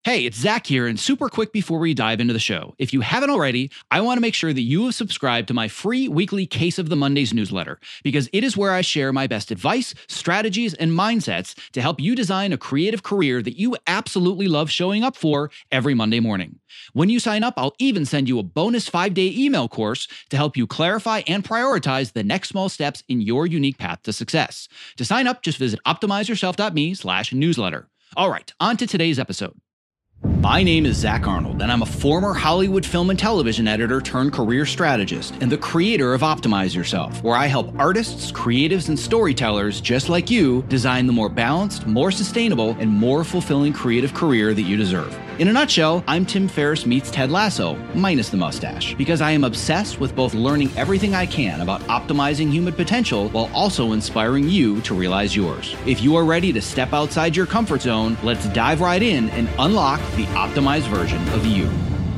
Hey, it's Zach here, and super quick before we dive into the show. If you haven't already, I want to make sure that you have subscribed to my free weekly Case of the Mondays newsletter, because it is where I share my best advice, strategies, and mindsets to help you design a creative career that you absolutely love showing up for every Monday morning. When you sign up, I'll even send you a bonus 5-day email course to help you clarify and prioritize the next small steps in your unique path to success. To sign up, just visit optimizeyourself.me/newsletter. All right, on to today's episode. My name is Zach Arnold, and I'm a former Hollywood film and television editor turned career strategist and the creator of Optimize Yourself, where I help artists, creatives, and storytellers just like you design the more balanced, more sustainable, and more fulfilling creative career that you deserve. In a nutshell, I'm Tim Ferriss meets Ted Lasso, minus the mustache, because I am obsessed with both learning everything I can about optimizing human potential while also inspiring you to realize yours. If you are ready to step outside your comfort zone, let's dive right in and unlock the optimized version of you.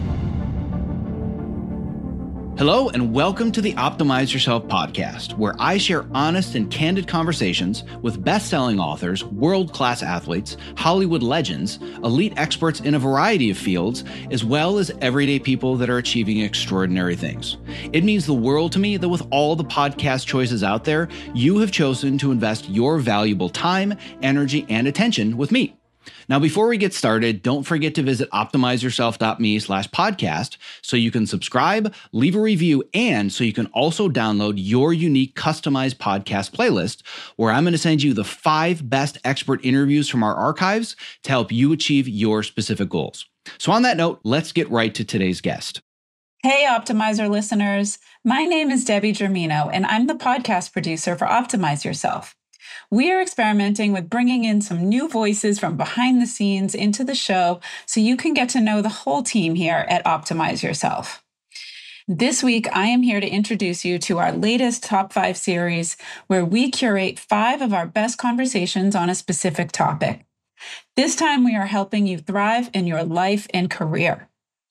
Hello, and welcome to the Optimize Yourself podcast, where I share honest and candid conversations with best-selling authors, world-class athletes, Hollywood legends, elite experts in a variety of fields, as well as everyday people that are achieving extraordinary things. It means the world to me that with all the podcast choices out there, you have chosen to invest your valuable time, energy, and attention with me. Now, before we get started, don't forget to visit optimizeyourself.me/podcast so you can subscribe, leave a review, and so you can also download your unique customized podcast playlist, where I'm going to send you the 5 best expert interviews from our archives to help you achieve your specific goals. So on that note, let's get right to today's guest. Hey, Optimizer listeners. My name is Debbie Germino, and I'm the podcast producer for Optimize Yourself. We are experimenting with bringing in some new voices from behind the scenes into the show so you can get to know the whole team here at Optimize Yourself. This week, I am here to introduce you to our latest Top 5 series, where we curate 5 of our best conversations on a specific topic. This time, we are helping you thrive in your life and career.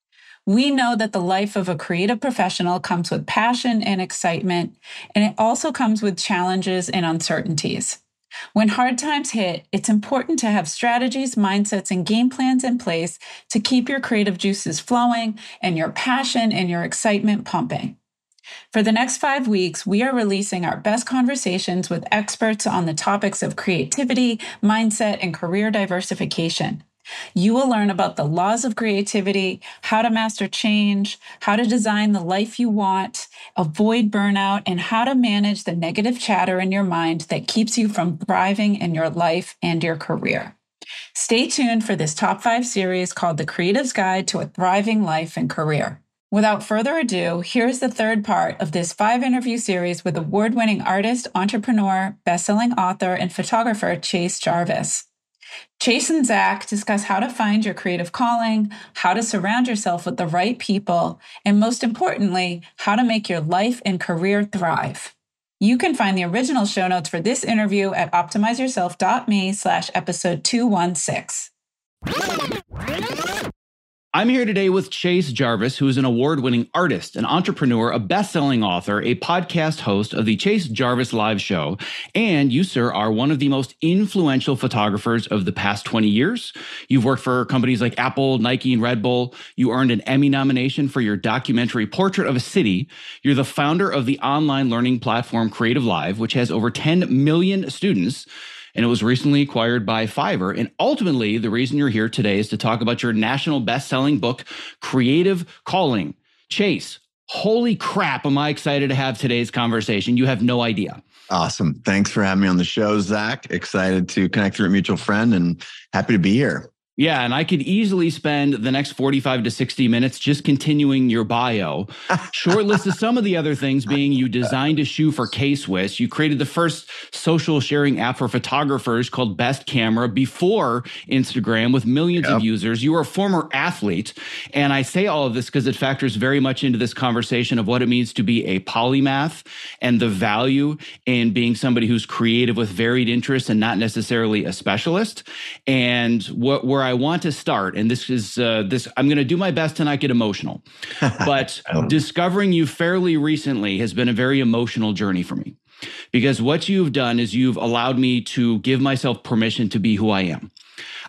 We know that the life of a creative professional comes with passion and excitement, and it also comes with challenges and uncertainties. When hard times hit, it's important to have strategies, mindsets, and game plans in place to keep your creative juices flowing and your passion and your excitement pumping. For the next 5 weeks, we are releasing our best conversations with experts on the topics of creativity, mindset, and career diversification. You will learn about the laws of creativity, how to master change, how to design the life you want, avoid burnout, and how to manage the negative chatter in your mind that keeps you from thriving in your life and your career. Stay tuned for this Top 5 series called The Creative's Guide to a Thriving Life and Career. Without further ado, here's the third part of this 5-interview series with award-winning artist, entrepreneur, best-selling author, and photographer Chase Jarvis. Chase and Zach discuss how to find your creative calling, how to surround yourself with the right people, and most importantly, how to make your life and career thrive. You can find the original show notes for this interview at optimizeyourself.me/episode 216. I'm here today with Chase Jarvis, who is an award-winning artist, an entrepreneur, a best-selling author, a podcast host of the Chase Jarvis Live Show, and you, sir, are one of the most influential photographers of the past 20 years. You've worked for companies like Apple, Nike, and Red Bull. You earned an Emmy nomination for your documentary Portrait of a City. You're the founder of the online learning platform Creative Live, which has over 10 million students. And it was recently acquired by Fiverr. And ultimately, the reason you're here today is to talk about your national best-selling book, Creative Calling. Chase, holy crap, am I excited to have today's conversation. You have no idea. Awesome. Thanks for having me on the show, Zach. Excited to connect through a mutual friend and happy to be here. Yeah, and I could easily spend the next 45 to 60 minutes just continuing your bio. Short list of some of the other things being you designed a shoe for K-Swiss. You created the first social sharing app for photographers called Best Camera before Instagram with millions of users. You were a former athlete. And I say all of this because it factors very much into this conversation of what it means to be a polymath and the value in being somebody who's creative with varied interests and not necessarily a specialist. And where I want to start, and this is I'm going to do my best to not get emotional, but discovering you fairly recently has been a very emotional journey for me, because what you've done is you've allowed me to give myself permission to be who I am.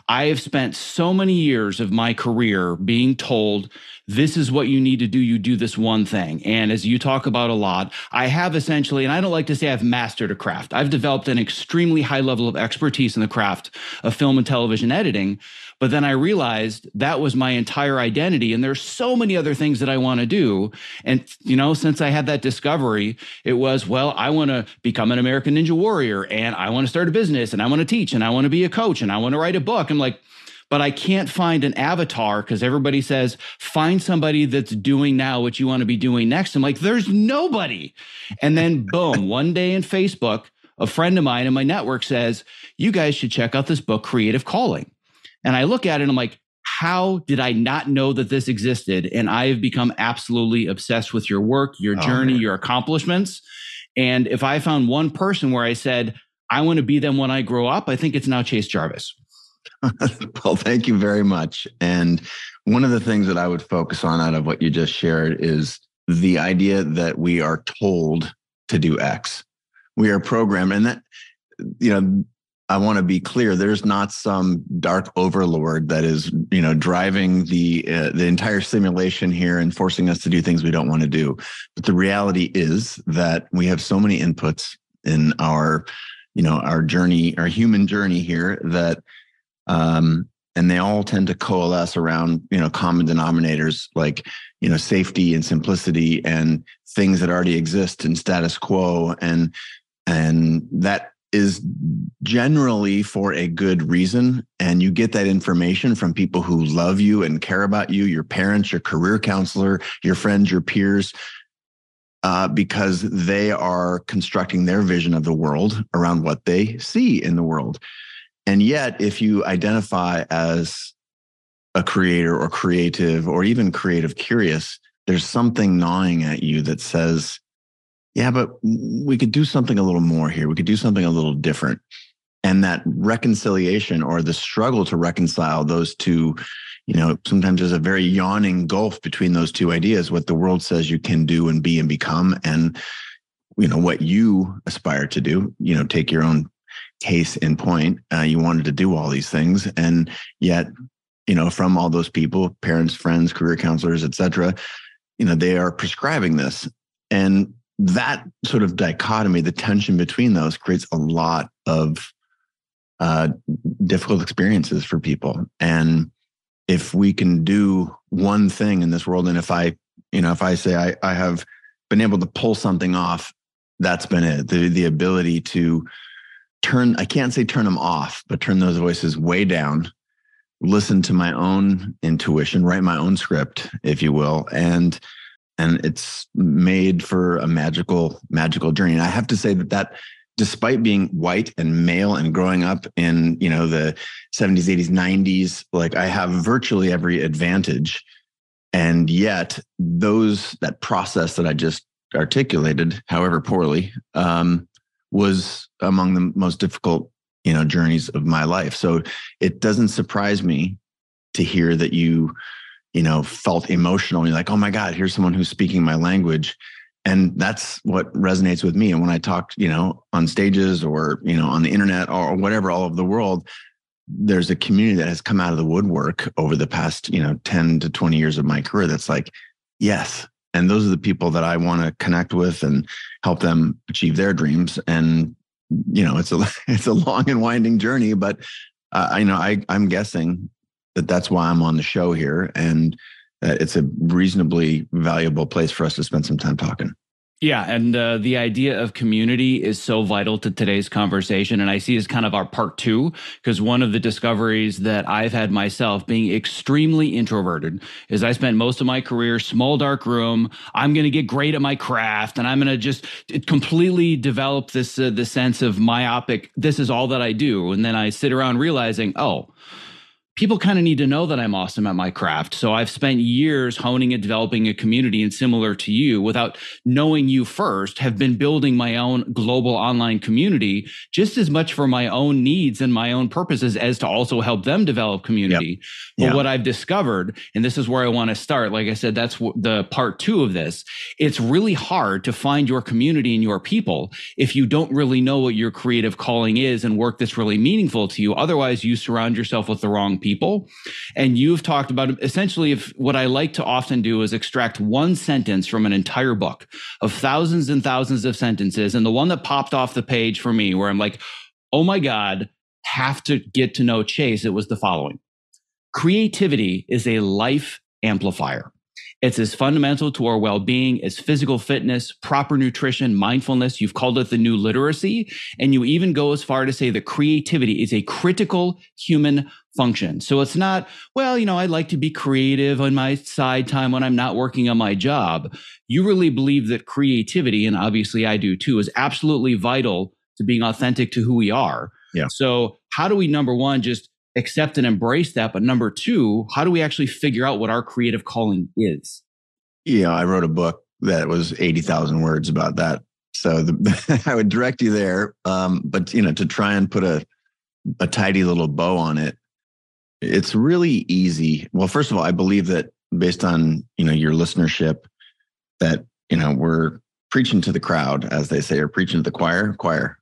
I have spent so many years of my career being told, this is what you need to do. You do this one thing. And as you talk about a lot, I have essentially, and I don't like to say I've mastered a craft. I've developed an extremely high level of expertise in the craft of film and television editing. But then I realized that was my entire identity. And there's so many other things that I want to do. And, since I had that discovery, it was, well, I want to become an American Ninja Warrior, and I want to start a business, and I want to teach, and I want to be a coach, and I want to write a book. I'm like, but I can't find an avatar because everybody says, find somebody that's doing now what you want to be doing next. I'm like, there's nobody. And then boom, one day in Facebook, a friend of mine in my network says, you guys should check out this book, Creative Calling. And I look at it and I'm like, how did I not know that this existed? And I have become absolutely obsessed with your work, your journey, your accomplishments. And if I found one person where I said, I want to be them when I grow up, I think it's now Chase Jarvis. Well, thank you very much. And one of the things that I would focus on out of what you just shared is the idea that we are told to do X. We are programmed. And that, I want to be clear, there's not some dark overlord that is, driving the entire simulation here and forcing us to do things we don't want to do. But the reality is that we have so many inputs in our journey, our human journey here that, and they all tend to coalesce around, common denominators like, safety and simplicity and things that already exist in status quo. And that is generally for a good reason. And you get that information from people who love you and care about you, your parents, your career counselor, your friends, your peers, because they are constructing their vision of the world around what they see in the world. And yet, if you identify as a creator or creative or even creative curious, there's something gnawing at you that says, yeah, but we could do something a little more here. We could do something a little different. And that reconciliation or the struggle to reconcile those two, sometimes there's a very yawning gulf between those two ideas, what the world says you can do and be and become, and, what you aspire to do, take your own case in point. You wanted to do all these things. And yet, from all those people, parents, friends, career counselors, et cetera, they are prescribing this. And that sort of dichotomy, the tension between those creates a lot of difficult experiences for people. And if we can do one thing in this world, and if I say I have been able to pull something off, that's been it. The ability to I can't say turn them off, but turn those voices way down, listen to my own intuition, write my own script, if you will. And it's made for a magical journey. And I have to say that despite being white and male and growing up in, the 70s, 80s, 90s, like I have virtually every advantage. And yet that process that I just articulated, however poorly, was among the most difficult, journeys of my life. So it doesn't surprise me to hear that you felt emotional. You're like, oh my God, here's someone who's speaking my language. And that's what resonates with me. And when I talk, on stages or, on the internet or whatever, all over the world, there's a community that has come out of the woodwork over the past, 10 to 20 years of my career. That's like, yes. And those are the people that I want to connect with and help them achieve their dreams. And, it's a long and winding journey, but I'm guessing that's why I'm on the show here, and it's a reasonably valuable place for us to spend some time talking. Yeah. And the idea of community is so vital to today's conversation. And I see as kind of our part two, because one of the discoveries that I've had myself being extremely introverted is I spent most of my career, small, dark room. I'm going to get great at my craft and I'm going to just completely develop this, the sense of myopic, this is all that I do. And then I sit around realizing, people kind of need to know that I'm awesome at my craft. So I've spent years honing and developing a community, and similar to you, without knowing you first, have been building my own global online community just as much for my own needs and my own purposes as to also help them develop community. But what I've discovered, and this is where I want to start, like I said, that's the part 2 of this. It's really hard to find your community and your people if you don't really know what your creative calling is and work that's really meaningful to you. Otherwise, you surround yourself with the wrong people. And you've talked about essentially, if what I like to often do is extract one sentence from an entire book of thousands and thousands of sentences. And the one that popped off the page for me, where I'm like, oh my God, have to get to know Chase, it was the following. Creativity is a life amplifier. It's as fundamental to our well-being as physical fitness, proper nutrition, mindfulness. You've called it the new literacy. And you even go as far to say that creativity is a critical human function. So it's not, well, I like to be creative on my side time when I'm not working on my job. You really believe that creativity, and obviously I do too, is absolutely vital to being authentic to who we are. Yeah. So how do we, number one, just accept and embrace that? But number 2, how do we actually figure out what our creative calling is? I wrote a book that was 80,000 words about that. So I would direct you there. But, to try and put a tidy little bow on it, it's really easy. Well, first of all, I believe that based on, your listenership, that, we're preaching to the crowd, as they say, or preaching to the choir.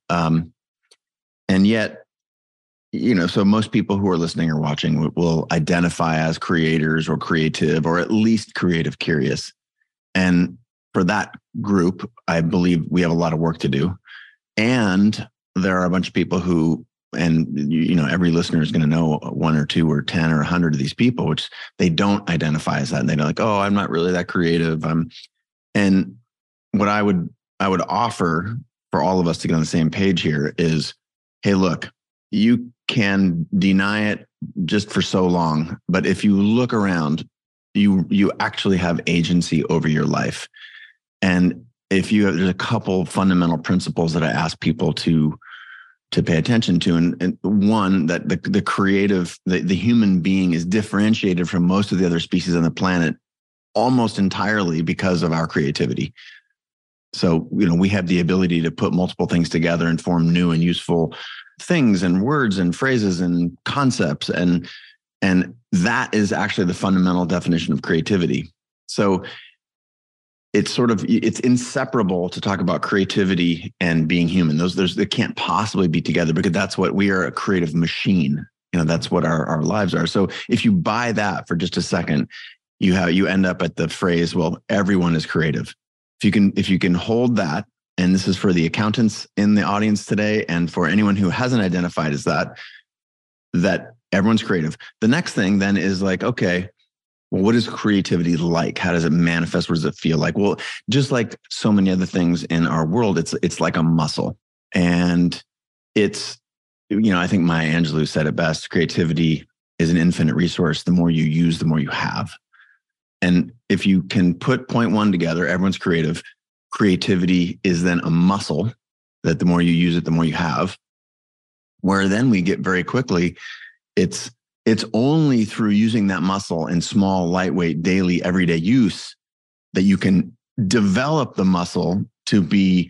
And yet, so most people who are listening or watching will identify as creators or creative, or at least creative curious. And for that group, I believe we have a lot of work to do. And there are a bunch of people who, and every listener is going to know 1 or 2 or 10 or 100 of these people, which they don't identify as that. And they're like, oh, I'm not really that creative. And what I would offer for all of us to get on the same page here is, hey, look, you can deny it just for so long, but if you look around, you actually have agency over your life. And there's a couple fundamental principles that I ask people to pay attention to. And one, that the creative, the human being is differentiated from most of the other species on the planet almost entirely because of our creativity. So, we have the ability to put multiple things together and form new and useful things and words and phrases and concepts. And that is actually the fundamental definition of creativity. So it's inseparable to talk about creativity and being human. They can't possibly be together, because that's what we are, a creative machine. That's what our lives are. So if you buy that for just a second, you end up at the phrase, well, everyone is creative. If you can hold that, and this is for the accountants in the audience today, and for anyone who hasn't identified as that everyone's creative. The next thing then is like, okay, well, what is creativity like? How does it manifest? What does it feel like? Well, just like so many other things in our world, it's like a muscle. And it's, I think Maya Angelou said it best, creativity is an infinite resource. The more you use, the more you have. And if you can put point 1 together, everyone's creative. Creativity is then a muscle that the more you use it, the more you have. Where then we get very quickly, it's only through using that muscle in small, lightweight, daily, everyday use that you can develop the muscle to be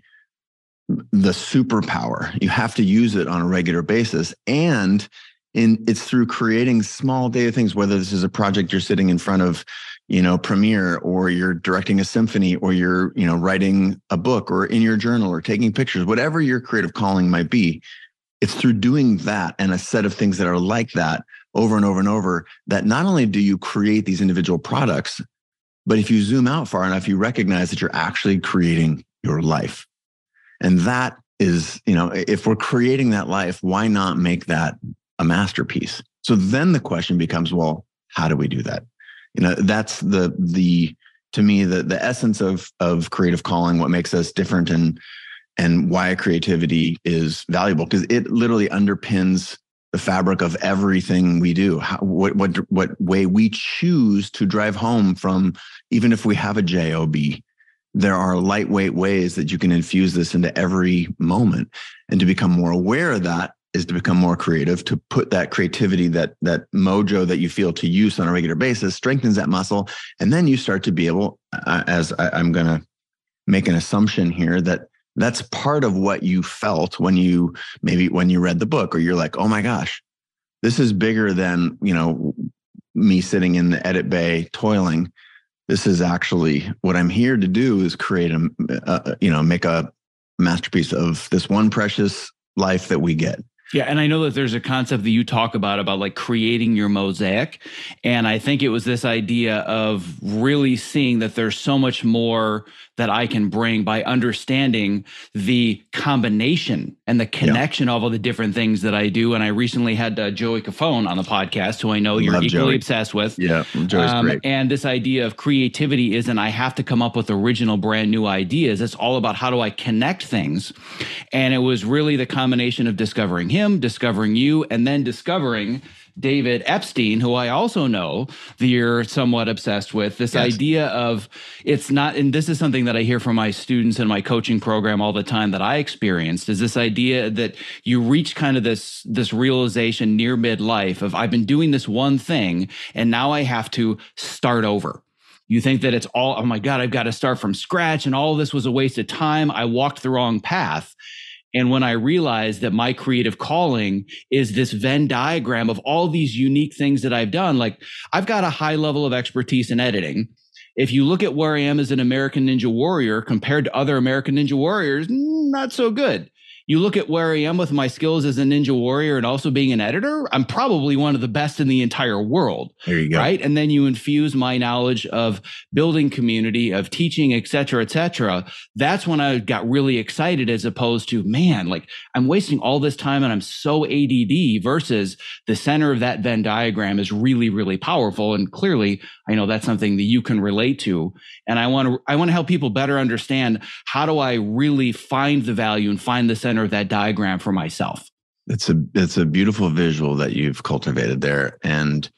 the superpower. You have to use it on a regular basis. And it's through creating small daily things, whether this is a project you're sitting in front of, Premiere, or you're directing a symphony, or you're, writing a book, or in your journal, or taking pictures, whatever your creative calling might be. It's through doing that and a set of things that are like that over and over and over, that not only do you create these individual products, but if you zoom out far enough, you recognize that you're actually creating your life. And that is, if we're creating that life, why not make that a masterpiece? So then the question becomes, well, how do we do that? That's to me, the essence of creative calling, what makes us different, and why creativity is valuable, because it literally underpins the fabric of everything we do. What way we choose to drive home from, even if we have a job, there are lightweight ways that you can infuse this into every moment. And to become more aware of that is to become more creative, to put that creativity, that mojo that you feel to use on a regular basis, strengthens that muscle. And then you start to be able, I'm going to make an assumption here, that that's part of what you felt when you read the book, or you're like, oh my gosh, this is bigger than, me sitting in the edit bay toiling. This is actually what I'm here to do, is create make a masterpiece of this one precious life that we get. Yeah. And I know that there's a concept that you talk about like creating your mosaic. And I think it was this idea of really seeing that there's so much more that I can bring by understanding the combination and the connection of all the different things that I do. And I recently had Joey Cofone on the podcast, who I know you're equally obsessed with. Yeah, Joey's great. And this idea of creativity isn't I have to come up with original, brand new ideas. It's all about how do I connect things. And it was really the combination of discovering him, discovering you, and then discovering David Epstein, who I also know that you're somewhat obsessed with. This idea of it's not, and this is something that I hear from my students in my coaching program all the time that I experienced, is this idea that you reach kind of this realization near midlife of I've been doing this one thing and now I have to start over. You think that it's all, oh my God, I've got to start from scratch and all of this was a waste of time. I walked the wrong path. And when I realized that my creative calling is this Venn diagram of all these unique things that I've done, like I've got a high level of expertise in editing. If you look at where I am as an American Ninja Warrior compared to other American Ninja Warriors, not so good. You look at where I am with my skills as a Ninja Warrior and also being an editor, I'm probably one of the best in the entire world. There you go. Right? And then you infuse my knowledge of building community, of teaching, et cetera, et cetera. That's when I got really excited, as opposed to, man, like I'm wasting all this time and I'm so ADD, versus the center of that Venn diagram is really, really powerful. And clearly, I know that's something that you can relate to. And I want to help people better understand, how do I really find the value and find the center of that diagram for myself? It's a beautiful visual that you've cultivated there. And,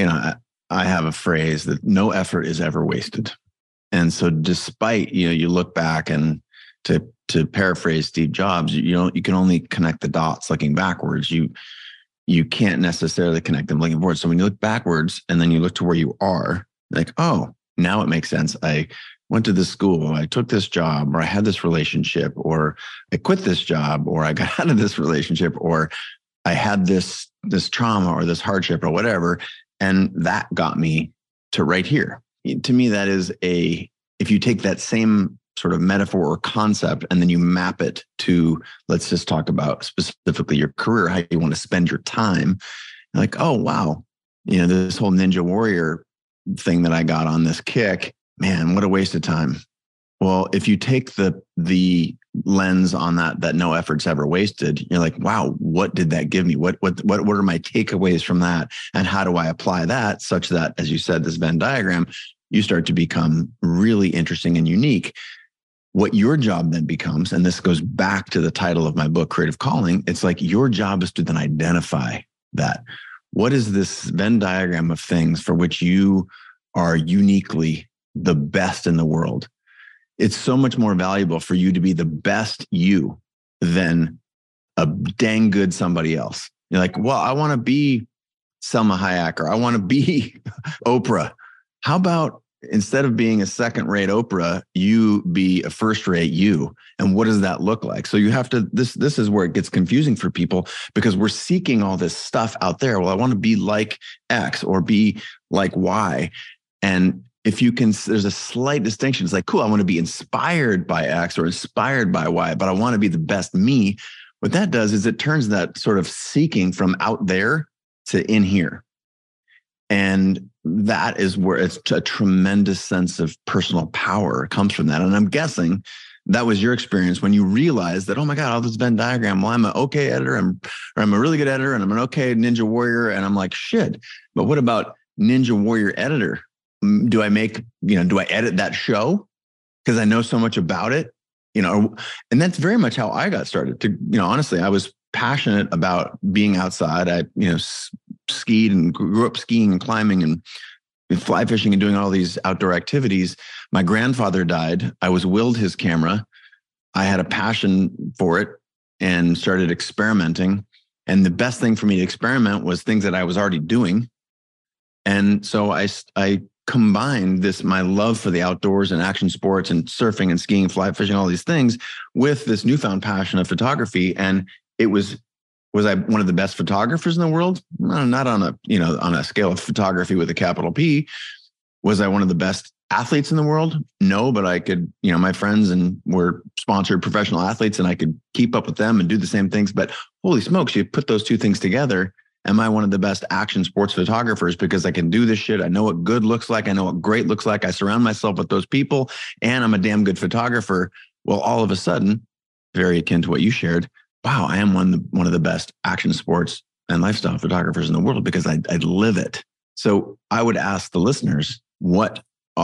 I have a phrase that no effort is ever wasted. And so despite, you look back, and to paraphrase Steve Jobs, you can only connect the dots looking backwards. You can't necessarily connect them looking forward. So when you look backwards and then you look to where you are, like, oh, now it makes sense. I went to this school, I took this job, or I had this relationship, or I quit this job, or I got out of this relationship, or I had this trauma or this hardship or whatever. And that got me to right here. To me, that is if you take that same sort of metaphor or concept and then you map it to, let's just talk about specifically your career, how you want to spend your time. Like, oh, wow, this whole Ninja Warrior thing that I got on this kick, man, what a waste of time. Well, if you take the lens on that no effort's ever wasted, you're like, wow, what did that give me? What are my takeaways from that? And how do I apply that such that, as you said, this Venn diagram, you start to become really interesting and unique. What your job then becomes, and this goes back to the title of my book, Creative Calling, it's like your job is to then identify that. What is this Venn diagram of things for which you are uniquely the best in the world? It's so much more valuable for you to be the best you than a dang good somebody else. You're like, well, I want to be Selma Hayek, or I want to be Oprah. How about instead of being a second-rate Oprah, you be a first-rate you? And what does that look like? So you have to, this is where it gets confusing for people, because we're seeking all this stuff out there. Well, I want to be like X or be like Y. And if you can, there's a slight distinction. It's like, cool, I want to be inspired by X or inspired by Y, but I want to be the best me. What that does is it turns that sort of seeking from out there to in here. And that is where it's a tremendous sense of personal power comes from that. And I'm guessing that was your experience when you realized that, oh my God, all this Venn diagram, well, I'm an okay editor, I'm a really good editor, and I'm an okay Ninja Warrior. And I'm like, shit, but what about Ninja Warrior editor? Do I edit that show because I know so much about it? And that's very much how I got started. Honestly, I was passionate about being outside. I, skied and grew up skiing and climbing and fly fishing and doing all these outdoor activities. My grandfather died. I was willed his camera. I had a passion for it and started experimenting. And the best thing for me to experiment was things that I was already doing. And so I combined my love for the outdoors and action sports and surfing and skiing, fly fishing, all these things with this newfound passion of photography. And it was I one of the best photographers in the world? Not on a scale of photography with a capital P. Was I one of the best athletes in the world? No, but I could, my friends were sponsored professional athletes and I could keep up with them and do the same things. But holy smokes, you put those two things together. Am I one of the best action sports photographers because I can do this shit? I know what good looks like. I know what great looks like. I surround myself with those people and I'm a damn good photographer. Well, all of a sudden, very akin to what you shared, wow, I am one of the best action sports and lifestyle photographers in the world because I live it. So I would ask the listeners, what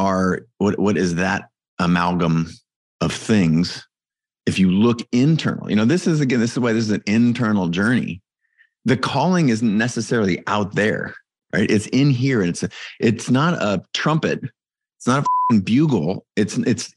is that amalgam of things? If you look internal, this is why this is an internal journey. The calling isn't necessarily out there, right? It's in here, and it's not a trumpet, it's not a bugle. It's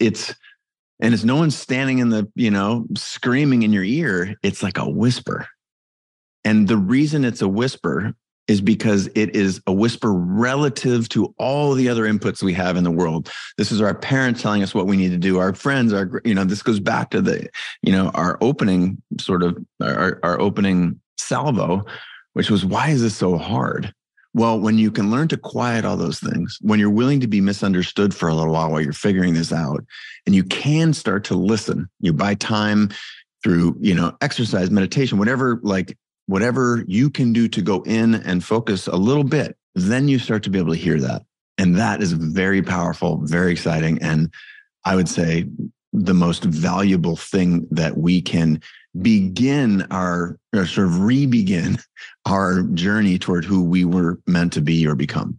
no one standing in the screaming in your ear. It's like a whisper, and the reason it's a whisper is because it is a whisper relative to all the other inputs we have in the world. This is our parents telling us what we need to do. Our friends, this goes back to our opening our opening salvo, which was, why is this so hard? Well, when you can learn to quiet all those things, when you're willing to be misunderstood for a little while you're figuring this out, and you can start to listen, you buy time through, exercise, meditation, whatever you can do to go in and focus a little bit, then you start to be able to hear that. And that is very powerful, very exciting. And I would say the most valuable thing that we can begin re-begin our journey toward who we were meant to be or become.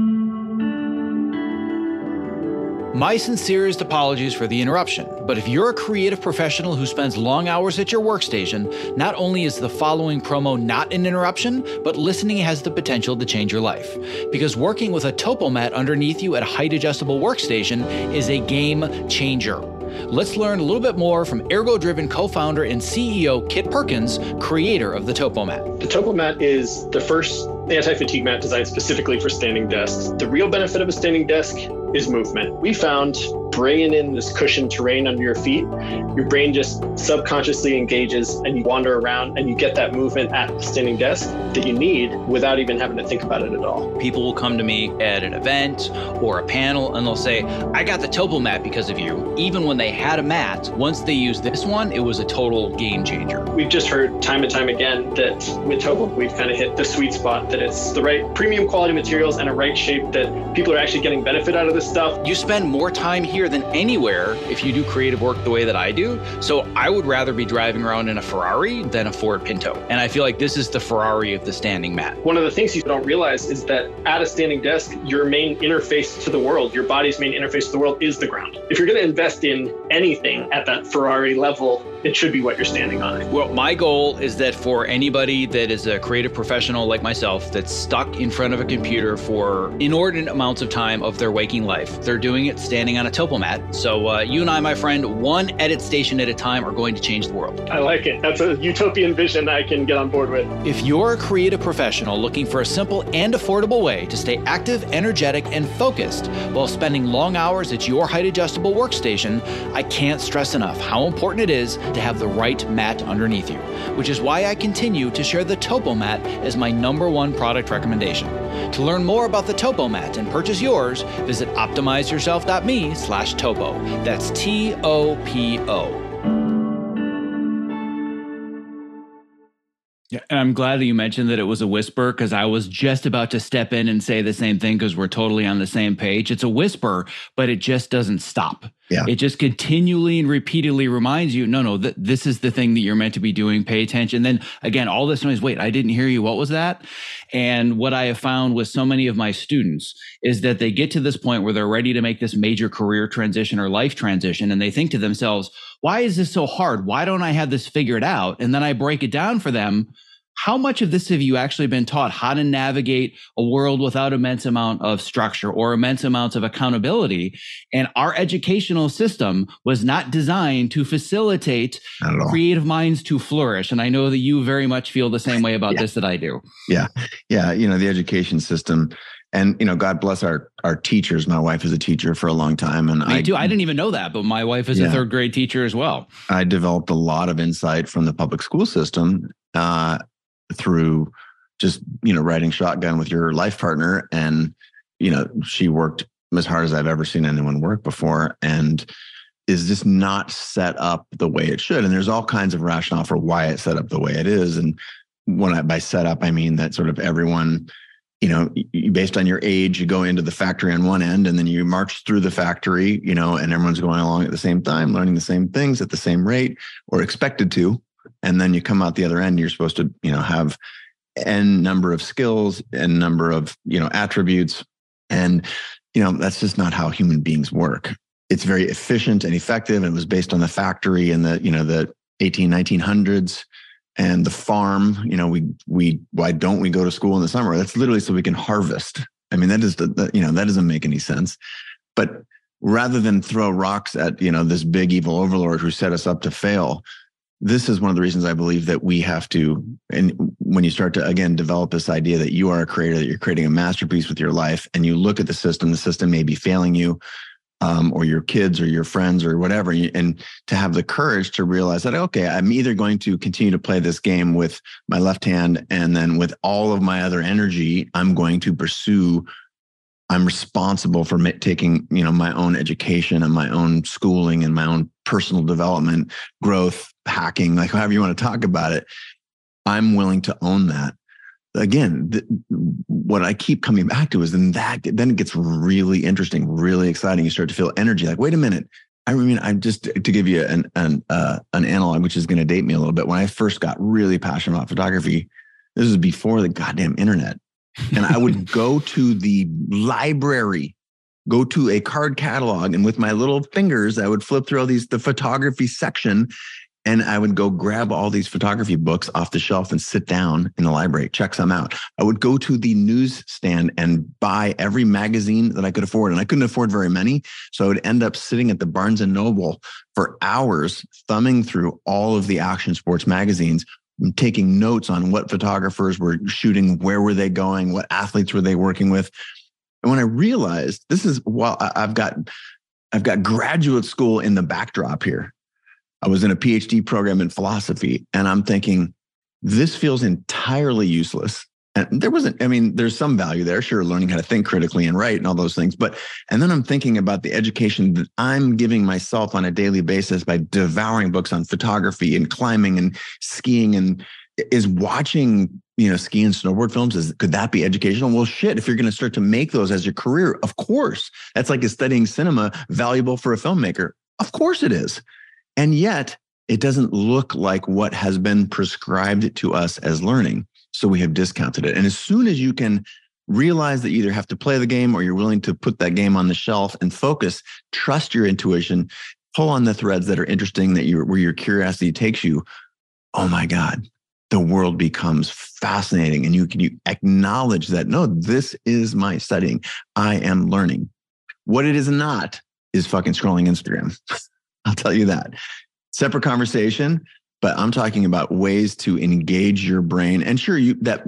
My sincerest apologies for the interruption, but if you're a creative professional who spends long hours at your workstation, not only is the following promo not an interruption, but listening has the potential to change your life. Because working with a TopoMat underneath you at a height-adjustable workstation is a game changer. Let's learn a little bit more from Ergo-Driven co-founder and CEO Kit Perkins, creator of the TopoMat. The TopoMat is the first anti-fatigue mat designed specifically for standing desks. The real benefit of a standing desk is movement. We found bringing in this cushioned terrain under your feet, your brain just subconsciously engages and you wander around and you get that movement at the standing desk that you need without even having to think about it at all. People will come to me at an event or a panel and they'll say, I got the TopoMat because of you. Even when they had a mat, once they used this one, it was a total game changer. We've just heard time and time again that with Topo, we've kind of hit the sweet spot, that it's the right premium quality materials and a right shape that people are actually getting benefit out of this stuff. You spend more time here than anywhere if you do creative work the way that I do. So I would rather be driving around in a Ferrari than a Ford Pinto. And I feel like this is the Ferrari of the standing mat. One of the things you don't realize is that at a standing desk, your main interface to the world, your body's main interface to the world is the ground. If you're going to invest in anything at that Ferrari level, it should be what you're standing on. Well, my goal is that for anybody that is a creative professional like myself that's stuck in front of a computer for inordinate amounts of time of their waking life, they're doing it standing on a TopoMat. So you and I, my friend, one edit station at a time are going to change the world. I like it. That's a utopian vision I can get on board with. If you're a creative professional looking for a simple and affordable way to stay active, energetic, and focused while spending long hours at your height-adjustable workstation, I can't stress enough how important it is to have the right mat underneath you, which is why I continue to share the TopoMat as my #1 product recommendation. To learn more about the TopoMat and purchase yours, visit optimizeyourself.me/topo. That's TOPO. Yeah, and I'm glad that you mentioned that it was a whisper, because I was just about to step in and say the same thing, because we're totally on the same page. It's a whisper, but it just doesn't stop. Yeah. It just continually and repeatedly reminds you, no, this is the thing that you're meant to be doing. Pay attention. Then again, all this noise, wait, I didn't hear you. What was that? And what I have found with so many of my students is that they get to this point where they're ready to make this major career transition or life transition. And they think to themselves, why is this so hard? Why don't I have this figured out? And then I break it down for them. how much of this have you actually been taught, how to navigate a world without immense amount of structure or immense amounts of accountability? And our educational system was not designed to facilitate creative minds to flourish. And I know that you very much feel the same way about this that I do. Yeah. The education system. And, God bless our teachers. My wife is a teacher for a long time. And Me too. I didn't even know that, but my wife is a third grade teacher as well. I developed a lot of insight from the public school system through just, riding shotgun with your life partner. And, she worked as hard as I've ever seen anyone work before and is just not set up the way it should. And there's all kinds of rationale for why it's set up the way it is. And by set up, I mean that sort of everyone, based on your age, you go into the factory on one end and then you march through the factory, and everyone's going along at the same time, learning the same things at the same rate or expected to. And then you come out the other end, you're supposed to, have N number of skills and number of, attributes. And, that's just not how human beings work. It's very efficient and effective. And it was based on the factory in the 1900s. And the farm, why don't we go to school in the summer? That's literally so we can harvest. I mean, that doesn't make any sense. But rather than throw rocks at, this big evil overlord who set us up to fail, this is one of the reasons I believe that we have to, and when you start to, again, develop this idea that you are a creator, that you're creating a masterpiece with your life, and you look at the system may be failing you, or your kids or your friends or whatever, and to have the courage to realize that, okay, I'm either going to continue to play this game with my left hand and then with all of my other energy, I'm responsible for taking, my own education and my own schooling and my own personal development, growth, hacking, like however you want to talk about it. I'm willing to own that. Again, what I keep coming back to is then it gets really interesting, really exciting. You start to feel energy. Like, wait a minute. I'm just to give you an analog, which is going to date me a little bit. When I first got really passionate about photography, this was before the goddamn internet, and I would go to the library, go to a card catalog, and with my little fingers, I would flip through the photography section. And I would go grab all these photography books off the shelf and sit down in the library, check some out. I would go to the newsstand and buy every magazine that I could afford. And I couldn't afford very many. So I would end up sitting at the Barnes & Noble for hours, thumbing through all of the action sports magazines, taking notes on what photographers were shooting, where were they going, what athletes were they working with. And when I realized I've got graduate school in the backdrop here. I was in a PhD program in philosophy, and I'm thinking, this feels entirely useless. And there's some value there, sure, learning how to think critically and write and all those things. And then I'm thinking about the education that I'm giving myself on a daily basis by devouring books on photography and climbing and skiing, and is watching, ski and snowboard films. Could that be educational? Well, shit, if you're going to start to make those as your career, of course. That's like studying cinema valuable for a filmmaker. Of course it is. And yet it doesn't look like what has been prescribed to us as learning. So we have discounted it. And as soon as you can realize that you either have to play the game or you're willing to put that game on the shelf and focus, trust your intuition, pull on the threads that are interesting, where your curiosity takes you. Oh my God, the world becomes fascinating. And you acknowledge that, no, this is my studying. I am learning. What it is not is fucking scrolling Instagram. I'll tell you that. Separate conversation, but I'm talking about ways to engage your brain. And sure,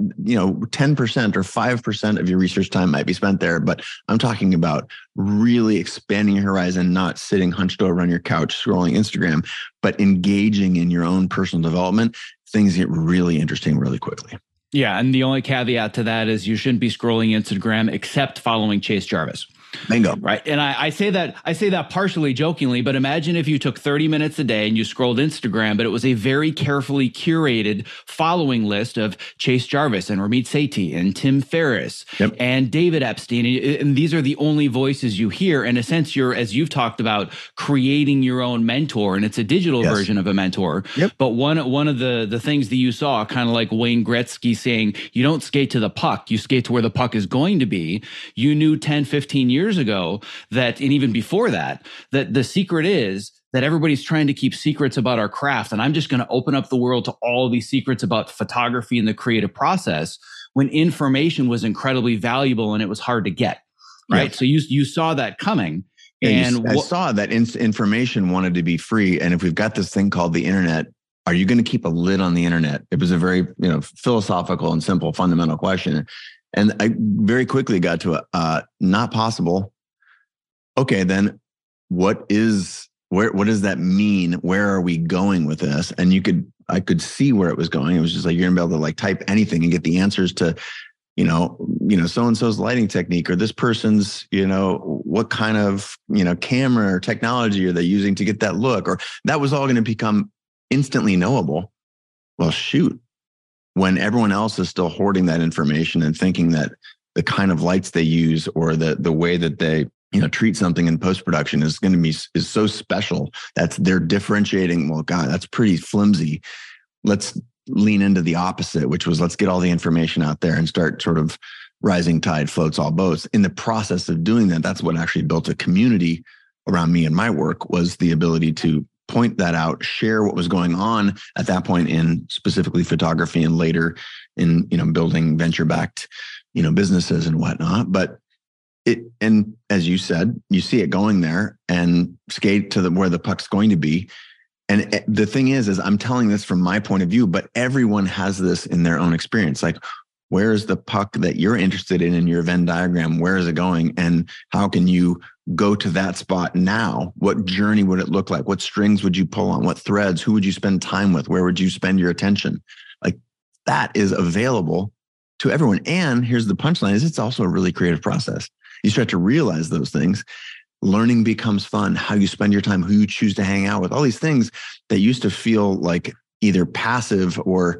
10% or 5% of your research time might be spent there, but I'm talking about really expanding your horizon, not sitting hunched over on your couch scrolling Instagram, but engaging in your own personal development. Things get really interesting really quickly. Yeah. And the only caveat to that is you shouldn't be scrolling Instagram except following Chase Jarvis. Bingo. Right. And I say that partially jokingly, but imagine if you took 30 minutes a day and you scrolled Instagram, but it was a very carefully curated following list of Chase Jarvis and Ramit Sethi and Tim Ferriss and David Epstein. And these are the only voices you hear. In a sense, you're, as you've talked about, creating your own mentor, and it's a digital version of a mentor. Yep. But one of the things that you saw, kind of like Wayne Gretzky saying, you don't skate to the puck, you skate to where the puck is going to be. You knew 10, 15 years years ago that, and even before that, that the secret is that everybody's trying to keep secrets about our craft. And I'm just going to open up the world to all of these secrets about photography and the creative process, when information was incredibly valuable and it was hard to get. Right. Yeah. So you saw that coming. And I saw that information wanted to be free. And if we've got this thing called the internet, are you going to keep a lid on the internet? It was a very, philosophical and simple, fundamental question. And I very quickly got to not possible. Okay, then what does that mean? Where are we going with this? And I could see where it was going. It was just like, you're gonna be able to like type anything and get the answers to, so-and-so's lighting technique, or this person's, what kind of, camera or technology are they using to get that look? Or that was all going to become instantly knowable. Well, shoot, when everyone else is still hoarding that information and thinking that the kind of lights they use or the way that they, treat something in post-production is so special. They're differentiating. Well, God, that's pretty flimsy. Let's lean into the opposite, which was let's get all the information out there and start sort of rising tide floats all boats. In the process of doing that, that's what actually built a community around me and my work, was the ability to point that out, share what was going on at that point in specifically photography, and later in, building venture-backed, businesses and whatnot. But and as you said, you see it going there and skate to where the puck's going to be. And the thing is I'm telling this from my point of view, but everyone has this in their own experience. Like, where is the puck that you're interested in your Venn diagram? Where is it going? And how can you go to that spot now? What journey would it look like? What strings would you pull on? What threads? Who would you spend time with? Where would you spend your attention? Like, that is available to everyone. And here's the punchline: is it's also a really creative process. You start to realize those things. Learning becomes fun. How you spend your time, who you choose to hang out with, all these things that used to feel like either passive or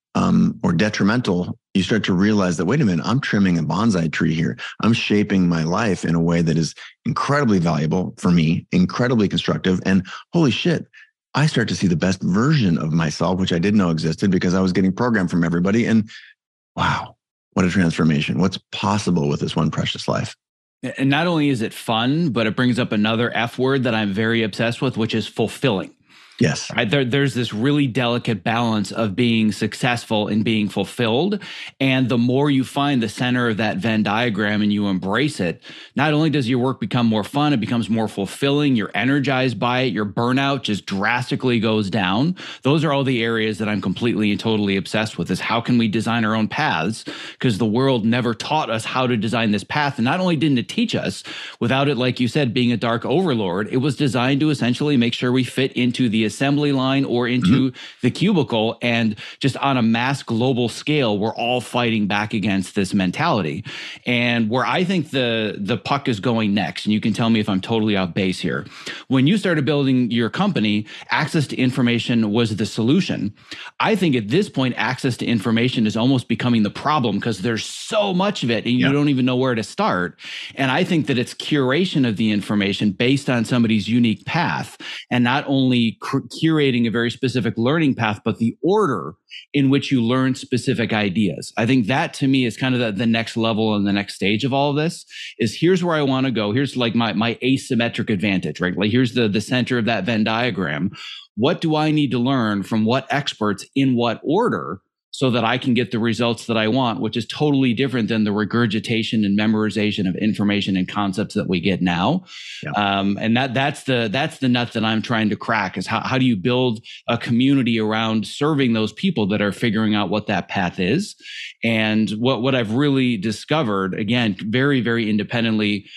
detrimental. You start to realize that, wait a minute, I'm trimming a bonsai tree here. I'm shaping my life in a way that is incredibly valuable for me, incredibly constructive. And holy shit, I start to see the best version of myself, which I didn't know existed because I was getting programmed from everybody. And wow, what a transformation. What's possible with this one precious life? And not only is it fun, but it brings up another F word that I'm very obsessed with, which is fulfilling. Yes. Right? There's this really delicate balance of being successful and being fulfilled. And the more you find the center of that Venn diagram and you embrace it, not only does your work become more fun, it becomes more fulfilling. You're energized by it. Your burnout just drastically goes down. Those are all the areas that I'm completely and totally obsessed with, is how can we design our own paths? Because the world never taught us how to design this path. And not only didn't it teach us, without it, like you said, being a dark overlord, it was designed to essentially make sure we fit into the assembly line or into the cubicle. And just on a mass global scale, we're all fighting back against this mentality. And where I think the puck is going next, and you can tell me if I'm totally off base here, when you started building your company, access to information was the solution. I think at this point, access to information is almost becoming the problem, because there's so much of it and you don't even know where to start. And I think that it's curation of the information based on somebody's unique path, and not only curating a very specific learning path, but the order in which you learn specific ideas. I think that, to me, is kind of the next level and the next stage of all of this. Is here's where I want to go. Here's like my asymmetric advantage, right? Like, here's the center of that Venn diagram. What do I need to learn from what experts in what order, so that I can get the results that I want, which is totally different than the regurgitation and memorization of information and concepts that we get now. Yeah. And that's the nut that I'm trying to crack, is how do you build a community around serving those people that are figuring out what that path is. And what I've really discovered, again, very, very independently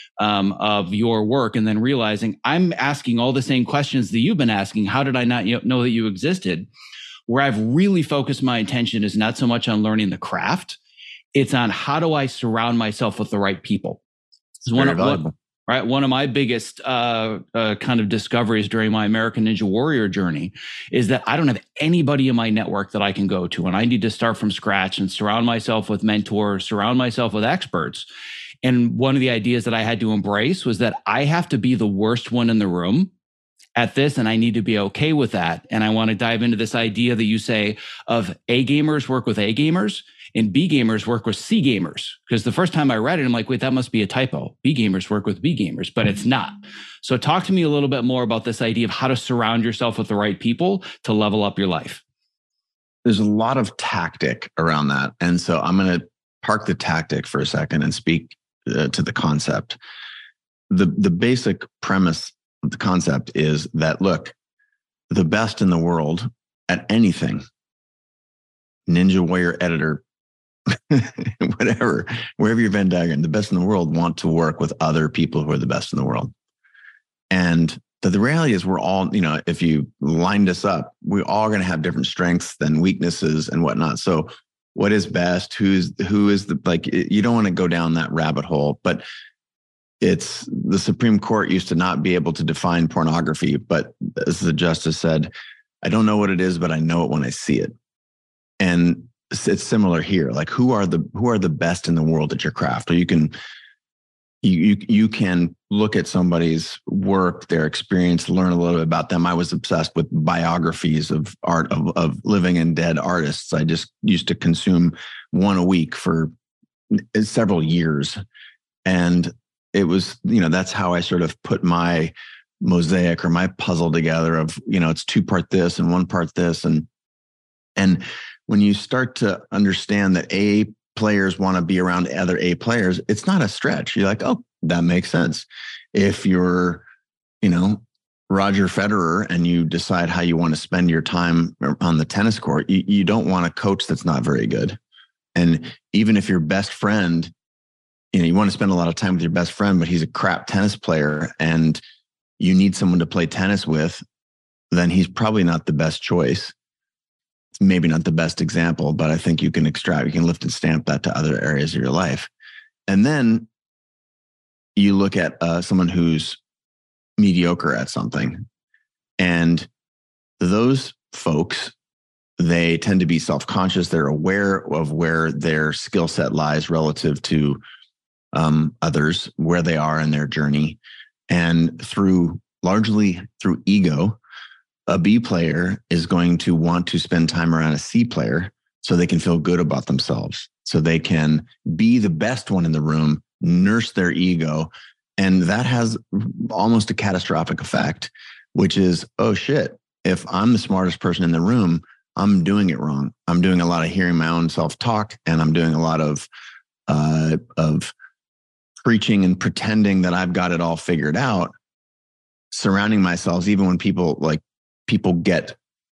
of your work, and then realizing I'm asking all the same questions that you've been asking. How did I not know that you existed? Where I've really focused my attention is not so much on learning the craft. It's on how do I surround myself with the right people. This is one of my biggest kind of discoveries during my American Ninja Warrior journey is that I don't have anybody in my network that I can go to, and I need to start from scratch and surround myself with mentors, surround myself with experts. And one of the ideas that I had to embrace was that I have to be the worst one in the room at this, and I need to be okay with that. And I want to dive into this idea that you say of A gamers work with A gamers, and B gamers work with C gamers. Because the first time I read it, I'm like, wait, that must be a typo. B gamers work with B gamers, but it's not. So talk to me a little bit more about this idea of how to surround yourself with the right people to level up your life. There's a lot of tactic around that. And so I'm going to park the tactic for a second and speak to the concept. The basic premise of the concept is that, look, the best in the world at anything, Ninja Warrior editor, whatever, wherever you're Venn diagram, the best in the world want to work with other people who are the best in the world. And the reality is we're all, if you lined us up, we're all going to have different strengths and weaknesses and whatnot. So what is best? Who is you don't want to go down that rabbit hole, but it's the Supreme Court used to not be able to define pornography, but as the justice said, I don't know what it is, but I know it when I see it. And it's similar here. Like who are the best in the world at your craft? Or you can look at somebody's work, their experience, learn a little bit about them. I was obsessed with biographies of art of living and dead artists. I just used to consume one a week for several years. And it was, that's how I sort of put my mosaic or my puzzle together of, it's 2-part this and 1-part this. And when you start to understand that A players want to be around other A players, it's not a stretch. You're like, oh, that makes sense. If you're, Roger Federer and you decide how you want to spend your time on the tennis court, you don't want a coach that's not very good. And even if your best friend, you want to spend a lot of time with your best friend, but he's a crap tennis player and you need someone to play tennis with, then he's probably not the best choice. It's maybe not the best example, but I think you can lift and stamp that to other areas of your life. And then you look at someone who's mediocre at something, and those folks, they tend to be self-conscious. They're aware of where their skill set lies relative to others, where they are in their journey. And largely through ego, a B player is going to want to spend time around a C player so they can feel good about themselves, so they can be the best one in the room, nurse their ego. And that has almost a catastrophic effect, which is, oh shit, if I'm the smartest person in the room, I'm doing it wrong. I'm doing a lot of hearing my own self-talk, and I'm doing a lot of preaching and pretending that I've got it all figured out, surrounding myself, even when people get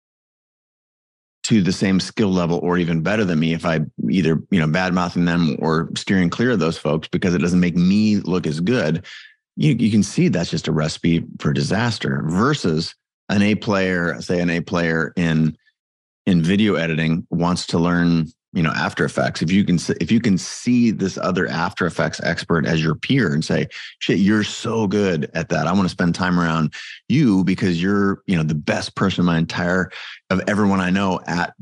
to the same skill level or even better than me, if I either, bad mouthing them or steering clear of those folks because it doesn't make me look as good, you can see that's just a recipe for disaster. Versus an A player, say an A player in video editing wants to learn, After Effects. If you can see this other After Effects expert as your peer and say, shit, you're so good at that, I want to spend time around you because you're, the best person of everyone I know at,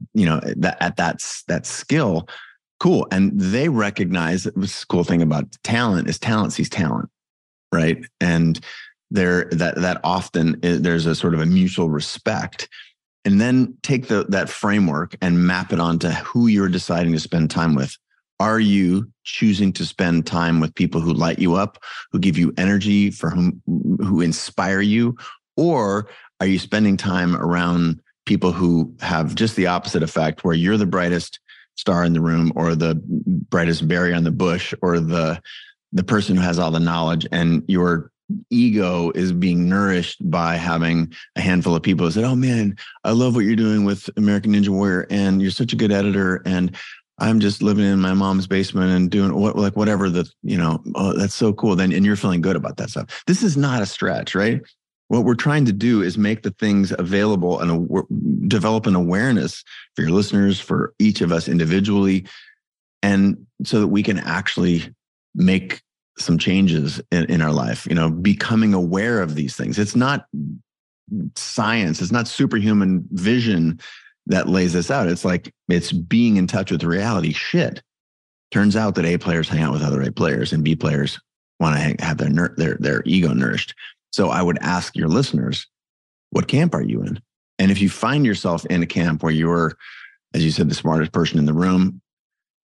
that skill. Cool. And they recognize that the cool thing about talent is talent sees talent. Right. And that often there's a sort of a mutual respect. And then take that framework and map it onto who you're deciding to spend time with. Are you choosing to spend time with people who light you up, who give you energy, who inspire you? Or are you spending time around people who have just the opposite effect, where you're the brightest star in the room, or the brightest berry on the bush, or the person who has all the knowledge, and your ego is being nourished by having a handful of people who said, oh man, I love what you're doing with American Ninja Warrior, and you're such a good editor, and I'm just living in my mom's basement and doing whatever oh, that's so cool. Then, and you're feeling good about that stuff. This is not a stretch, right? What we're trying to do is make the things available and develop an awareness for your listeners, for each of us individually, and so that we can actually make some changes in our life, becoming aware of these things. It's not science. It's not superhuman vision that lays this out. It's being in touch with reality. Shit. Turns out that A players hang out with other A players, and B players want to have their ego nourished. So I would ask your listeners, what camp are you in? And if you find yourself in a camp where you're, as you said, the smartest person in the room,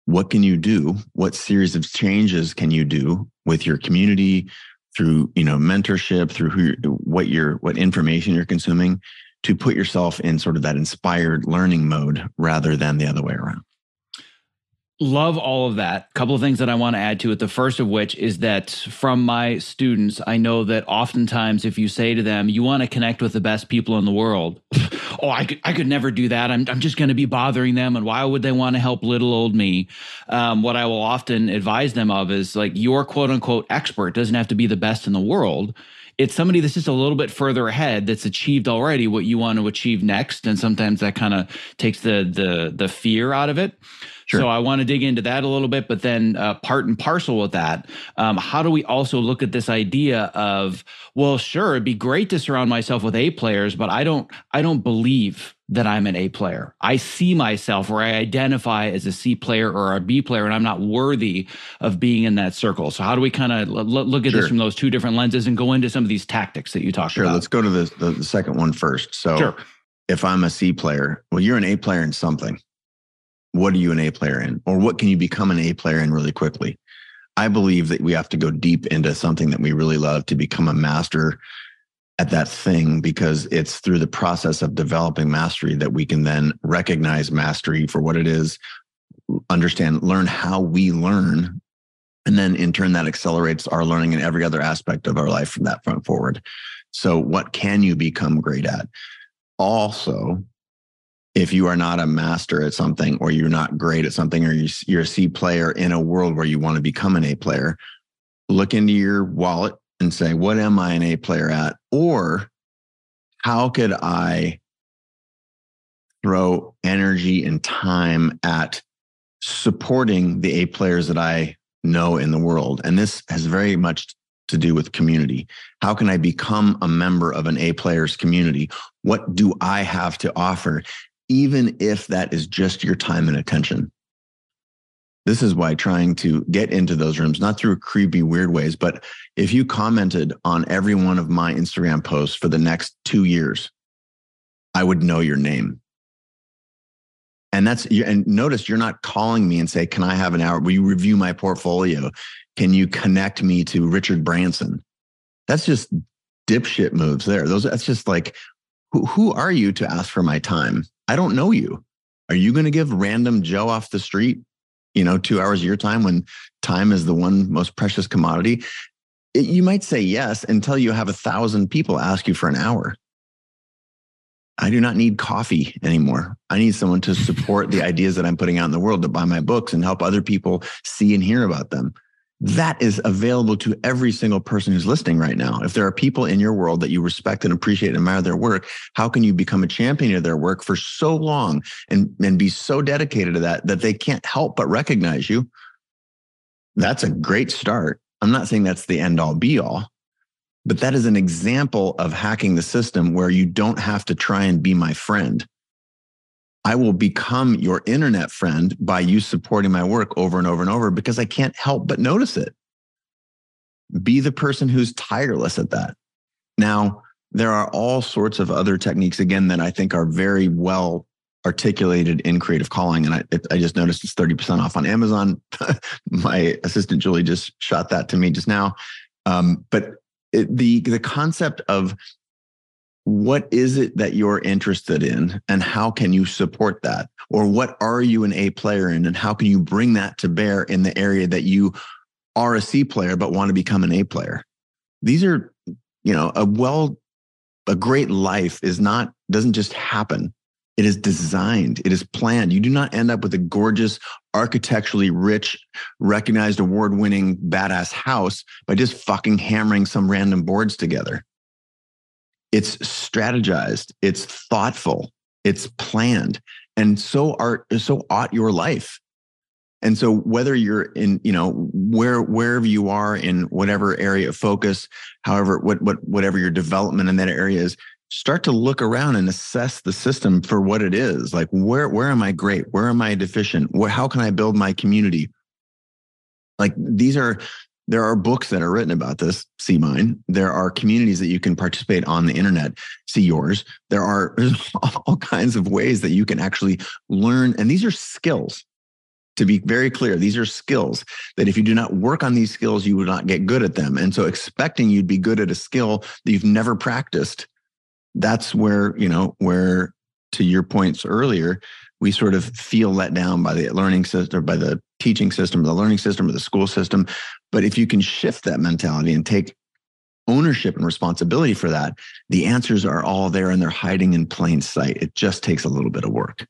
what can you do? What series of changes can you do with your community through, mentorship, through what information you're consuming to put yourself in sort of that inspired learning mode rather than the other way around? Love all of that. A couple of things that I want to add to it. The first of which is that from my students, I know that oftentimes if you say to them, you want to connect with the best people in the world, oh, I could never do that. I'm just going to be bothering them. And why would they want to help little old me? What I will often advise them of is like your quote unquote expert doesn't have to be the best in the world. It's somebody that's just a little bit further ahead that's achieved already what you want to achieve next. And sometimes that kind of takes the fear out of it. Sure. So I want to dig into that a little bit, but then part and parcel with that, how do we also look at this idea of, well, sure, it'd be great to surround myself with A players, but I don't believe that I'm an A player. I see myself or I identify as a C player or a B player, and I'm not worthy of being in that circle. So how do we kind of look at this from those two different lenses and go into some of these tactics that you talked about? Sure, let's go to the second one first. So if I'm a C player, well, you're an A player in something. What are you an A player in? Or what can you become an A player in really quickly? I believe that we have to go deep into something that we really love to become a master at that thing, because it's through the process of developing mastery that we can then recognize mastery for what it is, learn how we learn. And then in turn, that accelerates our learning in every other aspect of our life from that point forward. So what can you become great at? Also, if you are not a master at something, or you're not great at something, or you're a C player in a world where you want to become an A player, look into your wallet and say, what am I an A player at? Or how could I throw energy and time at supporting the A players that I know in the world? And this has very much to do with community. How can I become a member of an A player's community? What do I have to offer? Even if that is just your time and attention. This is why trying to get into those rooms, not through creepy, weird ways, but if you commented on every one of my Instagram posts for the next 2 years, I would know your name. And notice you're not calling me and say, can I have an hour? Will you review my portfolio? Can you connect me to Richard Branson? That's just dipshit moves there. That's just like, who are you to ask for my time? I don't know you. Are you going to give random Joe off the street, 2 hours of your time when time is the one most precious commodity? You might say yes until you have 1,000 people ask you for an hour. I do not need coffee anymore. I need someone to support the ideas that I'm putting out in the world, to buy my books and help other people see and hear about them. That is available to every single person who's listening right now. If there are people in your world that you respect and appreciate and admire their work, how can you become a champion of their work for so long and be so dedicated to that they can't help but recognize you? That's a great start. I'm not saying that's the end all be all, but that is an example of hacking the system where you don't have to try and be my friend. I will become your internet friend by you supporting my work over and over and over, because I can't help but notice it. Be the person who's tireless at that. Now, there are all sorts of other techniques, again, that I think are very well articulated in Creative Calling. And I just noticed it's 30% off on Amazon. My assistant, Julie, just shot that to me just now. But the concept of what is it that you're interested in and how can you support that? Or what are you an A player in and how can you bring that to bear in the area that you are a C player but want to become an A player? These are, a great life doesn't just happen. It is designed. It is planned. You do not end up with a gorgeous, architecturally rich, recognized award-winning badass house by just fucking hammering some random boards together. It's strategized, it's thoughtful, it's planned, and so ought your life. And so whether you're in, wherever you are in whatever area of focus, however, whatever your development in that area is, start to look around and assess the system for what it is. Like, where am I great? Where am I deficient? How can I build my community? Like, there are books that are written about this. See mine. There are communities that you can participate on the internet. See yours. There's all kinds of ways that you can actually learn. And these are skills. to be very clear, these are skills that if you do not work on these skills, you will not get good at them. And so expecting you'd be good at a skill that you've never practiced, that's where, where to your points earlier, we sort of feel let down by the learning system, by the teaching system, the learning system, or the school system. But if you can shift that mentality and take ownership and responsibility for that, the answers are all there and they're hiding in plain sight. It just takes a little bit of work.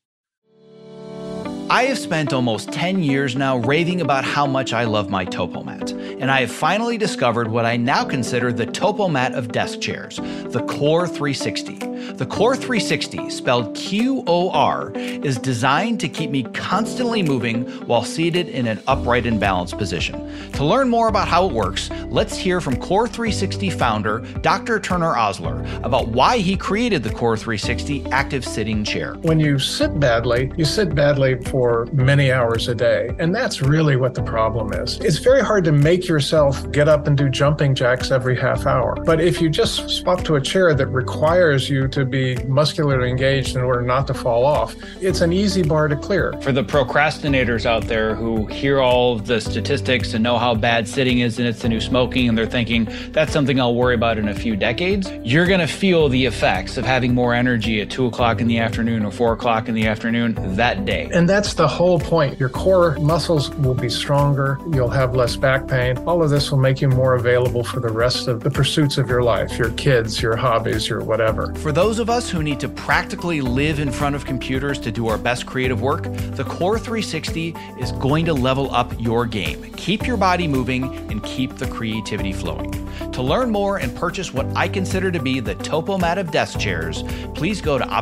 I have spent almost 10 years now raving about how much I love my TopoMat, and I have finally discovered what I now consider the TopoMat of desk chairs, the Core 360. The Core 360, spelled QOR, is designed to keep me constantly moving while seated in an upright and balanced position. To learn more about how it works, let's hear from Core 360 founder Dr. Turner Osler about why he created the Core 360 active sitting chair. When you sit badly for many hours a day, and that's really what the problem is. It's very hard to make yourself get up and do jumping jacks every half hour. But if you just swap to a chair that requires you to be muscularly engaged in order not to fall off, it's an easy bar to clear. For the procrastinators out there who hear all of the statistics and know how bad sitting is and it's the new smoking, and they're thinking, that's something I'll worry about in a few decades, you're going to feel the effects of having more energy at 2 o'clock in the afternoon or 4 o'clock in the afternoon that day. And that's the whole point. Your core muscles will be stronger. You'll have less back pain. All of this will make you more available for the rest of the pursuits of your life, your kids, your hobbies, your whatever. For those of us who need to practically live in front of computers to do our best creative work, the Core 360 is going to level up your game. Keep your body moving and keep the creativity flowing. To learn more and purchase what I consider to be the TopoMat of desk chairs, please go to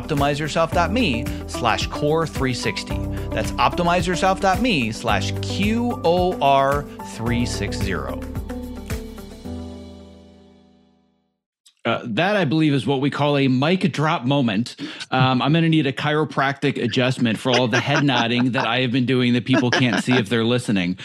optimizeyourself.me/core360. That's optimizeyourself.me/QOR360. That, I believe, is what we call a mic drop moment. I'm going to need a chiropractic adjustment for all the head nodding that I have been doing that people can't see if they're listening.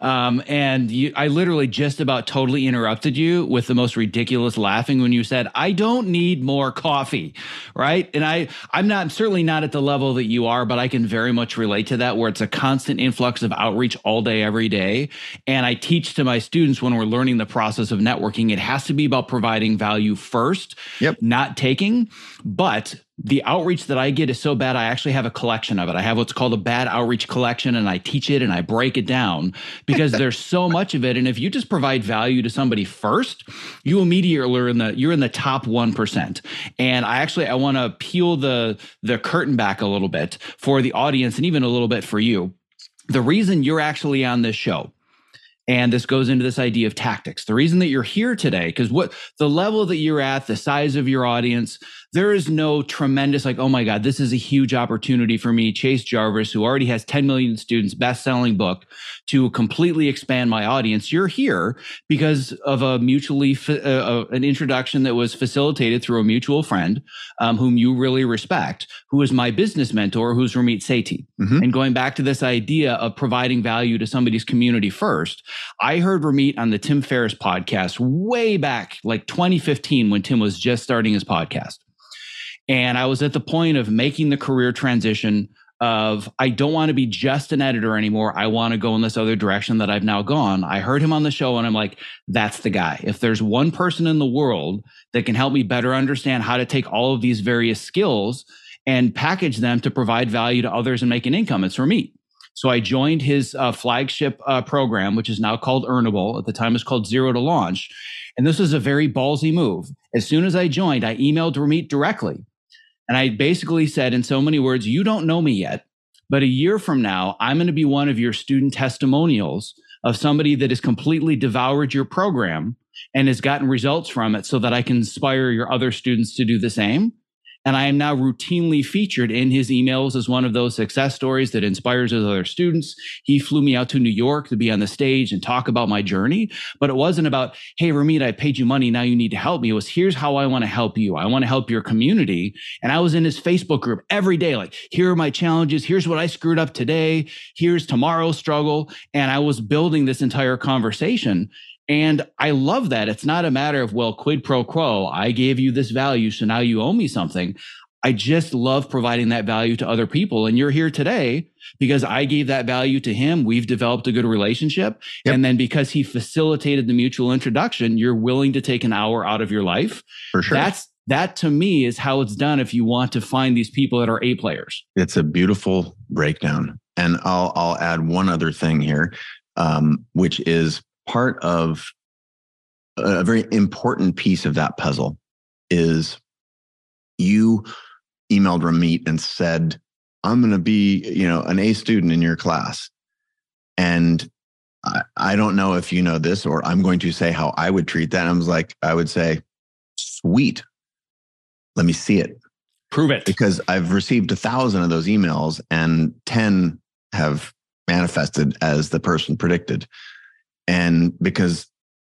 I literally just about totally interrupted you with the most ridiculous laughing when you said, I don't need more coffee, right? And I'm certainly not at the level that you are, but I can very much relate to that, where it's a constant influx of outreach all day, every day. And I teach to my students when we're learning the process of networking, it has to be about providing value first, not taking. But the outreach that I get is so bad, I actually have a collection of it. I have what's called a bad outreach collection, and I teach it and I break it down because there's so much of it. And if you just provide value to somebody first, you immediately you're in the top 1%. And I want to peel the curtain back a little bit for the audience and even a little bit for you. The reason you're actually on this show, and this goes into this idea of tactics. The reason that you're here today, because what the level that you're at, the size of your audience, there is no tremendous oh my God, this is a huge opportunity for me, Chase Jarvis, who already has 10 million students, best-selling book, to completely expand my audience. You're here because of a an introduction that was facilitated through a mutual friend whom you really respect, who is my business mentor, who's Ramit Sethi. Mm-hmm. And going back to this idea of providing value to somebody's community first, I heard Ramit on the Tim Ferriss podcast way back, like 2015, when Tim was just starting his podcast. And I was at the point of making the career transition of, I don't want to be just an editor anymore. I want to go in this other direction that I've now gone. I heard him on the show and I'm like, that's the guy. If there's one person in the world that can help me better understand how to take all of these various skills and package them to provide value to others and make an income, it's Ramit. So I joined his flagship program, which is now called Earnable. At the time, it was called Zero to Launch. And this was a very ballsy move. As soon as I joined, I emailed Ramit directly. And I basically said in so many words, you don't know me yet, but a year from now, I'm going to be one of your student testimonials of somebody that has completely devoured your program and has gotten results from it so that I can inspire your other students to do the same. And I am now routinely featured in his emails as one of those success stories that inspires his other students. He flew me out to New York to be on the stage and talk about my journey. But it wasn't about, hey, Ramit, I paid you money. Now you need to help me. It was, here's how I want to help you. I want to help your community. And I was in his Facebook group every day. Like, here are my challenges. Here's what I screwed up today. Here's tomorrow's struggle. And I was building this entire conversation. And I love that. It's not a matter of, well, quid pro quo. I gave you this value, so now you owe me something. I just love providing that value to other people. And you're here today because I gave that value to him. We've developed a good relationship. Yep. And then because he facilitated the mutual introduction, you're willing to take an hour out of your life. For sure. That to me is how it's done if you want to find these people that are A players. It's a beautiful breakdown. And I'll add one other thing here, which is part of a very important piece of that puzzle is you emailed Ramit and said, I'm going to be, an A student in your class. And I don't know if you know this, or I'm going to say how I would treat that. And I would say, sweet. Let me see it. Prove it. Because I've received 1,000 of those emails and 10 have manifested as the person predicted. And because,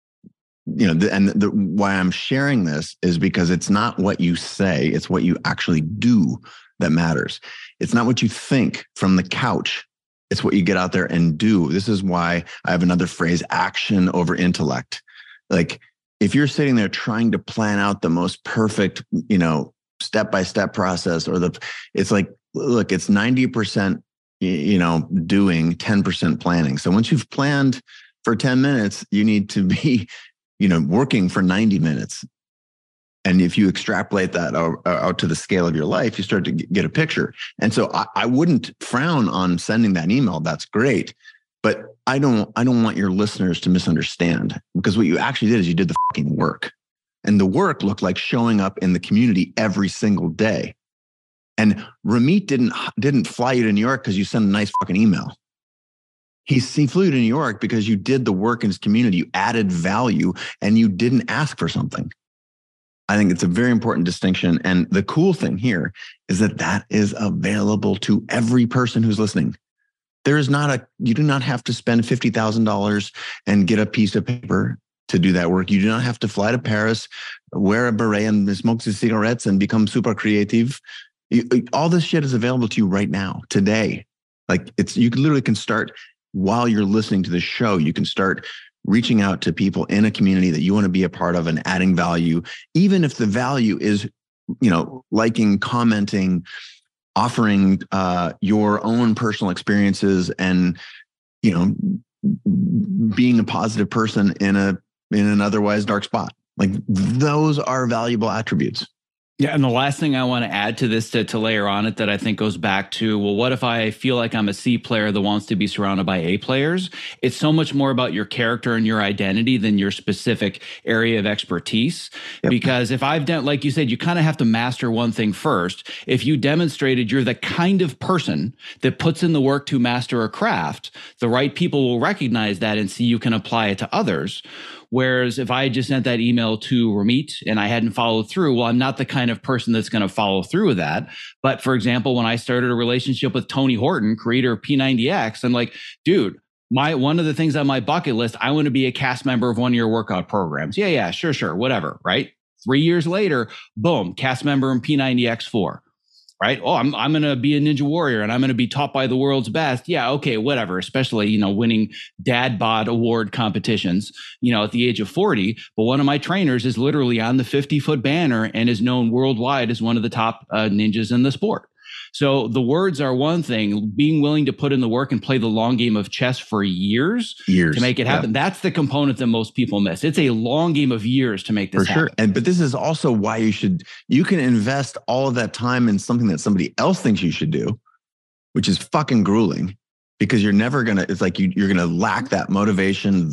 why I'm sharing this is because it's not what you say, it's what you actually do that matters. It's not what you think from the couch. It's what you get out there and do. This is why I have another phrase, action over intellect. Like, if you're sitting there trying to plan out the most perfect, step-by-step process, it's like, look, it's 90%, doing, 10% planning. So once you've planned for 10 minutes, you need to be, working for 90 minutes. And if you extrapolate that out to the scale of your life, you start to get a picture. And so I wouldn't frown on sending that email. That's great. But I don't want your listeners to misunderstand, because what you actually did is you did the fucking work. And the work looked like showing up in the community every single day. And Ramit didn't fly you to New York because you sent a nice fucking email. He flew you to New York because you did the work in his community. You added value and you didn't ask for something. I think it's a very important distinction. And the cool thing here is that is available to every person who's listening. You do not have to spend $50,000 and get a piece of paper to do that work. You do not have to fly to Paris, wear a beret and smoke some cigarettes and become super creative. All this shit is available to you right now, today. Like, you literally can start while you're listening to the show. You can start reaching out to people in a community that you want to be a part of and adding value, even if the value is, liking, commenting, offering your own personal experiences and, being a positive person in an otherwise dark spot. Like, those are valuable attributes. Yeah. And the last thing I want to add to this to layer on it that I think goes back to, well, what if I feel like I'm a C player that wants to be surrounded by A players? It's so much more about your character and your identity than your specific area of expertise. Yep. Because if I've done, like you said, you kind of have to master one thing first. If you demonstrated you're the kind of person that puts in the work to master a craft, the right people will recognize that and see you can apply it to others. Whereas if I had just sent that email to Ramit and I hadn't followed through, well, I'm not the kind of person that's going to follow through with that. But for example, when I started a relationship with Tony Horton, creator of P90X, I'm like, dude, one of the things on my bucket list, I want to be a cast member of one of your workout programs. Yeah, sure, whatever, right? 3 years later, boom, cast member in P90X4. Right? Oh, I'm going to be a Ninja Warrior and I'm going to be taught by the world's best. Yeah. Okay. Whatever. Especially, winning dad bod award competitions, at the age of 40. But one of my trainers is literally on the 50-foot banner and is known worldwide as one of the top ninjas in the sport. So the words are one thing. Being willing to put in the work and play the long game of chess for years to make it happen. Yeah. That's the component that most people miss. It's a long game of years to make this happen. For sure. But this is also why you can invest all of that time in something that somebody else thinks you should do, which is fucking grueling, because you're never going to, it's like you're going to lack that motivation,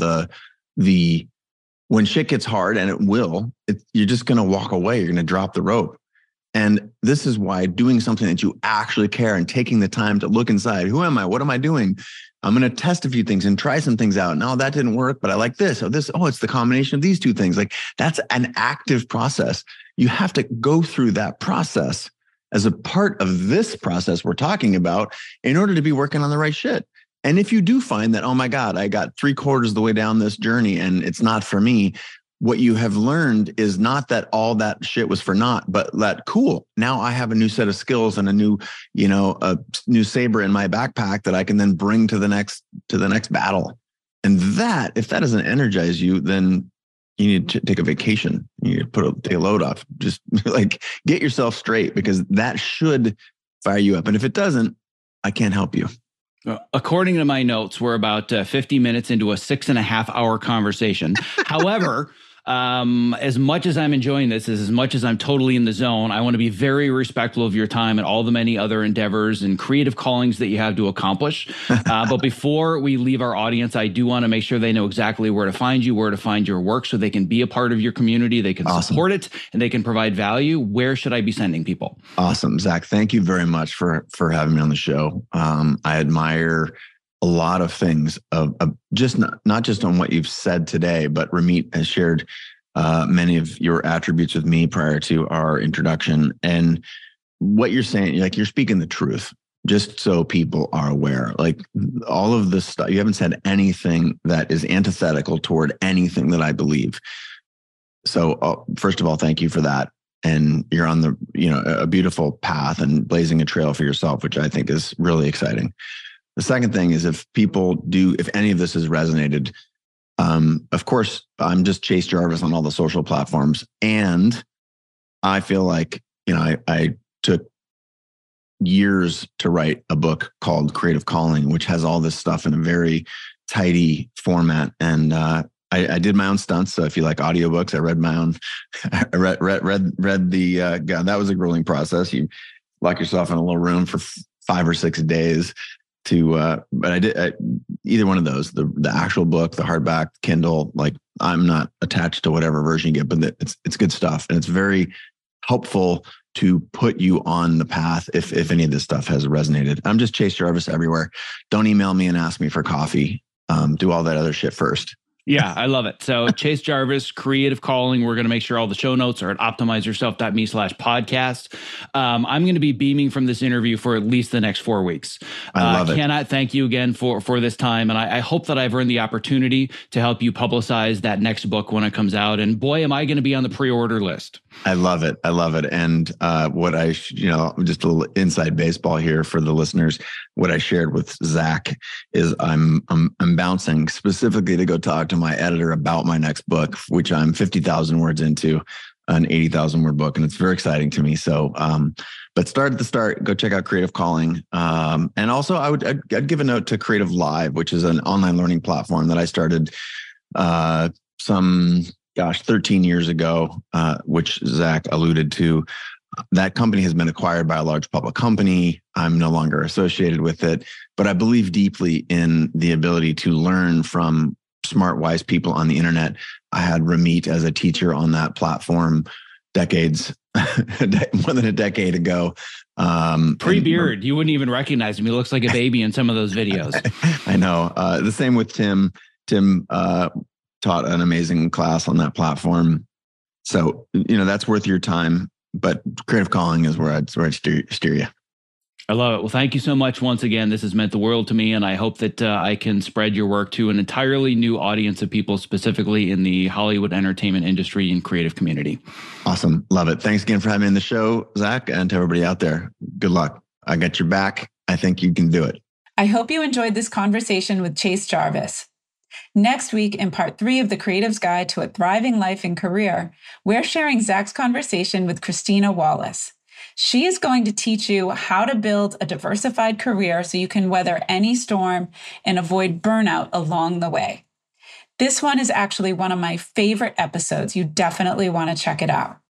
when shit gets hard, and it will, you're just going to walk away. You're going to drop the rope. And this is why doing something that you actually care and taking the time to look inside, who am I? What am I doing? I'm going to test a few things and try some things out. No, that didn't work, but I like this. It's the combination of these two things. Like, that's an active process. You have to go through that process as a part of this process we're talking about in order to be working on the right shit. And if you do find that, oh my God, I got 3/4 of the way down this journey and it's not for me, what you have learned is not that all that shit was for naught, but that, cool, now I have a new set of skills and a new saber in my backpack that I can then bring to the next battle. And that, if that doesn't energize you, then you need to take a vacation. You need to take a load off. Just like get yourself straight, because that should fire you up. And if it doesn't, I can't help you. According to my notes, we're about 50 minutes into a 6.5-hour conversation. However, as much as I'm enjoying this, as much as I'm totally in the zone, I want to be very respectful of your time and all the many other endeavors and creative callings that you have to accomplish. But before we leave our audience, I do want to make sure they know exactly where to find you, where to find your work, so they can be a part of your community, they can support it, and they can provide value. Where should I be sending people? Awesome. Zach, thank you very much for having me on the show. I admire a lot of things of just not just on what you've said today, but Ramit has shared many of your attributes with me prior to our introduction. And what you're saying, like, you're speaking the truth, just so people are aware. Like, all of this stuff, you haven't said anything that is antithetical toward anything that I believe. So first of all, thank you for that. And you're on the, a beautiful path and blazing a trail for yourself, which I think is really exciting. The second thing is, if any of this has resonated, of course, I'm just Chase Jarvis on all the social platforms. And I feel like, I took years to write a book called Creative Calling, which has all this stuff in a very tidy format. And I did my own stunts. So if you like audiobooks, I read my own, I read the, that was a grueling process. You lock yourself in a little room for 5 or 6 days. But I did either one of those, the actual book, the hardback, Kindle. Like, I'm not attached to whatever version you get, but it's good stuff. And it's very helpful to put you on the path if any of this stuff has resonated. I'm just Chase Jarvis everywhere. Don't email me and ask me for coffee. Do all that other shit first. Yeah, I love it. So Chase Jarvis, Creative Calling. We're going to make sure all the show notes are at optimizeyourself.me/podcast. I'm going to be beaming from this interview for at least the next 4 weeks. I love it. Cannot thank you again for this time. And I hope that I've earned the opportunity to help you publicize that next book when it comes out. And boy, am I going to be on the pre-order list. I love it. I love it. And what just a little inside baseball here for the listeners. What I shared with Zach is I'm bouncing specifically to go talk to my editor about my next book, which I'm 50,000 words into, an 80,000 word book. And it's very exciting to me. So, but start at the start, go check out Creative Calling. And also I'd give a note to Creative Live, which is an online learning platform that I started 13 years ago, which Zach alluded to. That company has been acquired by a large public company. I'm no longer associated with it, but I believe deeply in the ability to learn from smart, wise people on the internet. I had Ramit as a teacher on that platform more than a decade ago. Pre-beard, you wouldn't even recognize him. He looks like a baby in some of those videos. I know. The same with Tim. Tim taught an amazing class on that platform. So, that's worth your time. But Creative Calling is where I'd steer you. I love it. Well, thank you so much once again. This has meant the world to me, and I hope that I can spread your work to an entirely new audience of people, specifically in the Hollywood entertainment industry and creative community. Awesome. Love it. Thanks again for having me on the show, Zach, and to everybody out there. Good luck. I got your back. I think you can do it. I hope you enjoyed this conversation with Chase Jarvis. Next week, in part 3 of The Creative's Guide to a Thriving Life and Career, we're sharing Zach's conversation with Christina Wallace. She is going to teach you how to build a diversified career so you can weather any storm and avoid burnout along the way. This one is actually one of my favorite episodes. You definitely want to check it out.